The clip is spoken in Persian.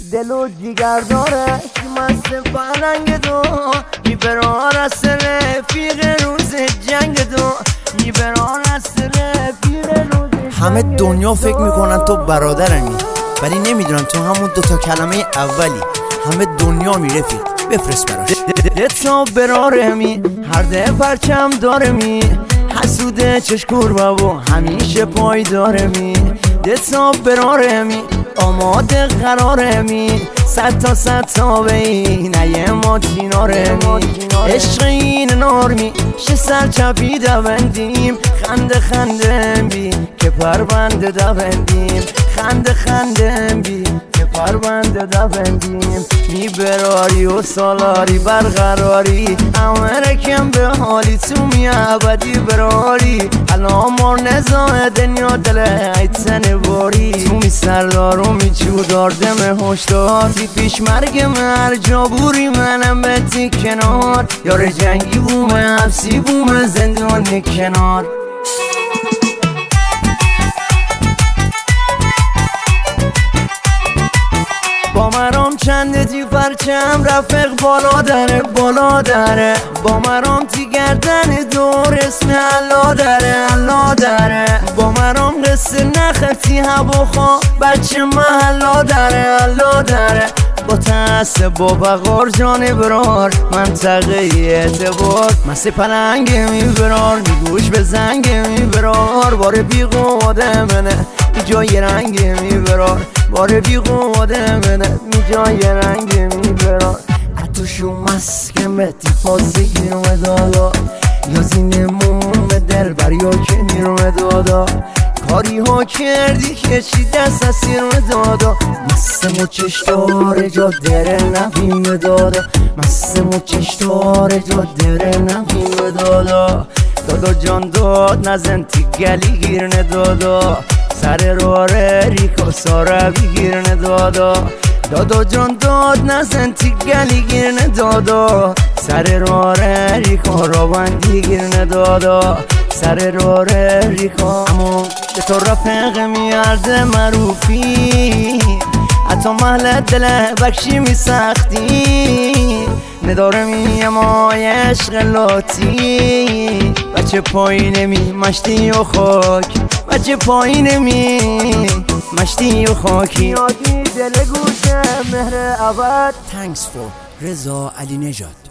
دل و جگر داره مست پلنگ دو میبران از رفیق روز جنگ دو میبران از رفیق روز جنگ. همه دنیا فکر میکنن تو برادرمی ولی نمیدونن تو همون دوتا کلمه اولی. همه دنیا میرفیق بفرست براش. دتا برارمی هر ده پرچم دارمی حسوده چشکور بابا همیشه پای دارمی. دتا برارمی آماده قرارمی صد تا بی نه ما کنارمی. عشق این نارمی شه سر چپی دوندیم خنده بی که پرونده دوندیم خنده بی که پرونده دوندیم. میبراری و سالاری برقراری امرکم به حالی تو میابدی براری الان مار نظام دنیا دل ایتن باری تو می سردار و می چودار دم هشدار تی پیش مرگ من جا بوری منم بتی کنار یار جنگی بومه حبسی بومه زندان کنار. با مرام چند تی پرچم رفق بالا داره با مرام تی گردن دور اسم الله داره با مرام قصه نخطی هواخوا بچه محلا داره با تاسه با بغار جان برار منطقه اعتبار مسه پلنگ میبرار میگوش به زنگ میبرار باره بیقواده منه می جای رنگ میبرار باره بیقواده منه می جای رنگ میبرار اتوشو مسکم به تیفازی گیرم دادا یا زینمون دل بر یا که میرم دادا کاری ها کردی که چی دست از سیرم دادا مست مچش داره جا دره نفیم دادا مست مچش داره جا دره نفیم دادا جان داد نزن تی گلی گیر ندادا سر رواره ریکو ساره بگیر ندادا جان داد نزن تی گلی گیر ندادا سر رواره ریکو رو بندی گیر ندادا سر رواره ریکو امون به تو رفق میارده معروفی حتی محل دل بکشی می سختی نداره می امای عشق لاتی بچه پایین می مشتی و خاک بچه پایین می مشتی و خاکی یادی دل گوشه مهر ابد. Thanks for رضا علی نژاد.